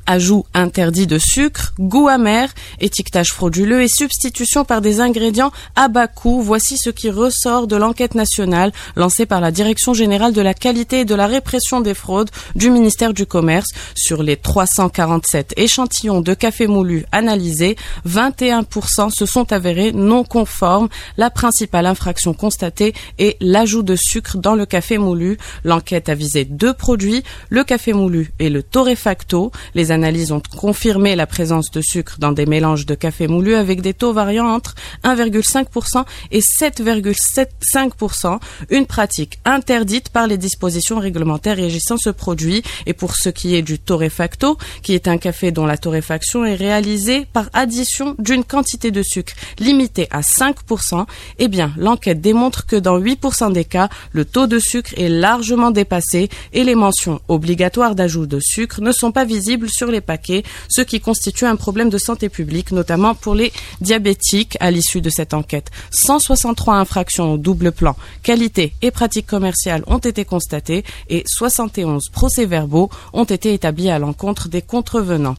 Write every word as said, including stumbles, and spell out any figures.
Ajout interdit de sucre, goût amer, étiquetage frauduleux et substitution par des ingrédients à bas coût. Voici ce qui ressort de l'enquête nationale lancée par la Direction générale de la qualité et de la répression des fraudes du ministère du Commerce. Sur les trois cent quarante-sept échantillons de café moulu analysés, vingt et un pour cent se sont avérés non conformes. La principale infraction constatée est l'ajout de sucre dans le café moulu. L'enquête a visé deux produits, le café moulu et le torréfacto. Les analyses ont confirmé la présence de sucre dans des mélanges de café moulu avec des taux variant entre un virgule cinq pour cent et sept virgule soixante-quinze pour cent, une pratique interdite par les dispositions réglementaires régissant ce produit. Et pour ce qui est du torréfacto, qui est un café dont la torréfaction est réalisée par addition d'une quantité de sucre limitée à cinq pour cent, eh bien, l'enquête démontre que dans huit pour cent des cas, le taux de sucre est largement dépassé et les mentions obligatoires d'ajout de sucre ne sont pas visibles sur les paquets, ce qui constitue un problème de santé publique, notamment pour les diabétiques. À l'issue de cette enquête, cent soixante-trois infractions au double plan qualité et pratiques commerciales ont été constatées et soixante et onze procès-verbaux ont été établis à l'encontre des contrevenants.